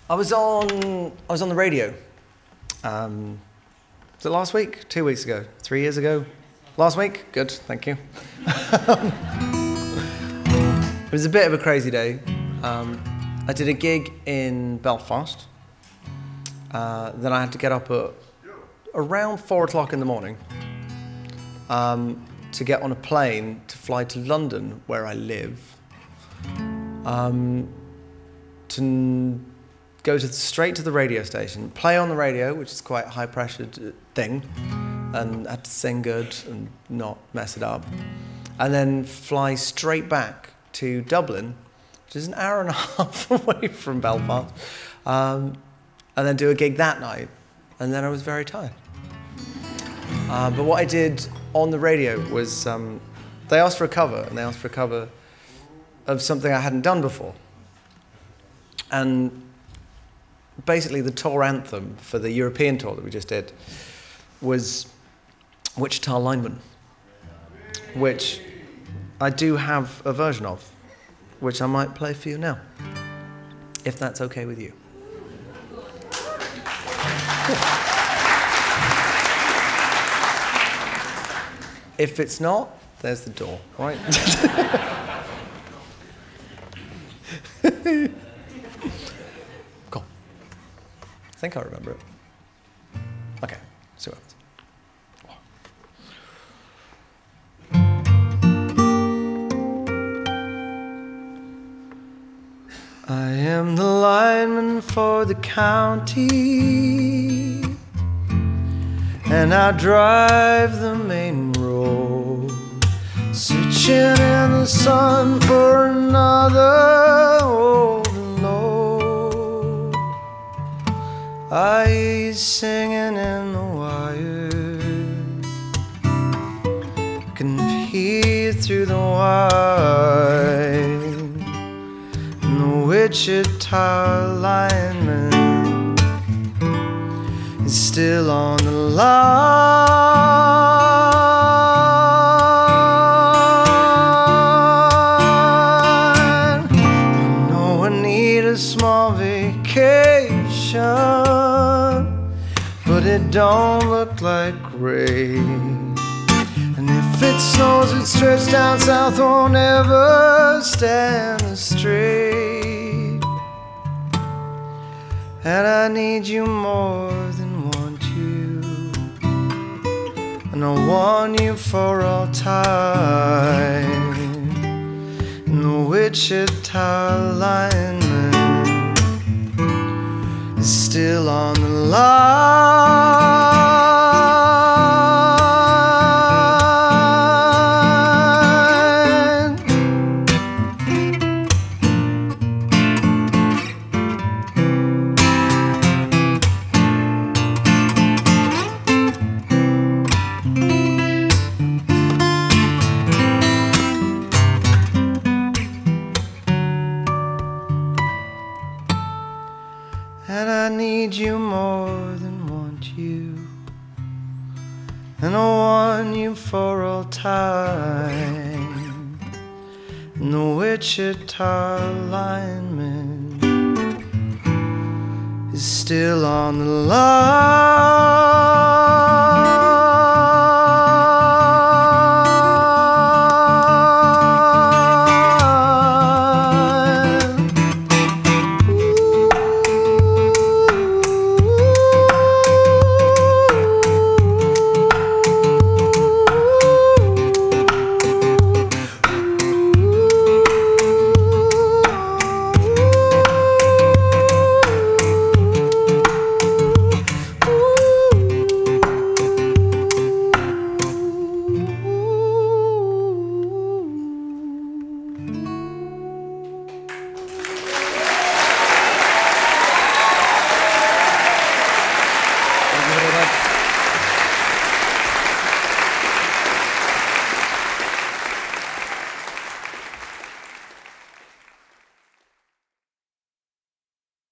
I was on the radio. Was it last week? 2 weeks ago? 3 years ago? Last week? Good, thank you. It was a bit of a crazy day. I did a gig in Belfast. Then I had to get up at around 4 o'clock in the morning to get on a plane to fly to London, where I live, to go straight to the radio station, play on the radio, which is quite a high-pressured thing, and had to sing good and not mess it up, and then fly straight back to Dublin, which is an hour and a half away from Belfast, and then do a gig that night, and then I was very tired. But what I did on the radio was, they asked for a cover, and they asked for a cover of something I hadn't done before. And basically the tour anthem for the European tour that we just did was Wichita Lineman, which I do have a version of, which I might play for you now, if that's okay with you. If it's not, there's the door, right? Cool. I think I remember it. Okay, see what happens. I am the lineman for the county, and I drive the main road, searching in the sun for another old load. I hear you singing in the wire, I can hear you through the wire. And the Wichita lineman is still on the line. I know I need a small vacation, but it don't look like rain. And if it snows, it stretched down south, won't ever stand the straight. And I need you more than want you, and I want you for all time. And the Wichita lineman is still on the line. And I need you more than want you, and I want you for all time. And the Wichita lineman is still on the line.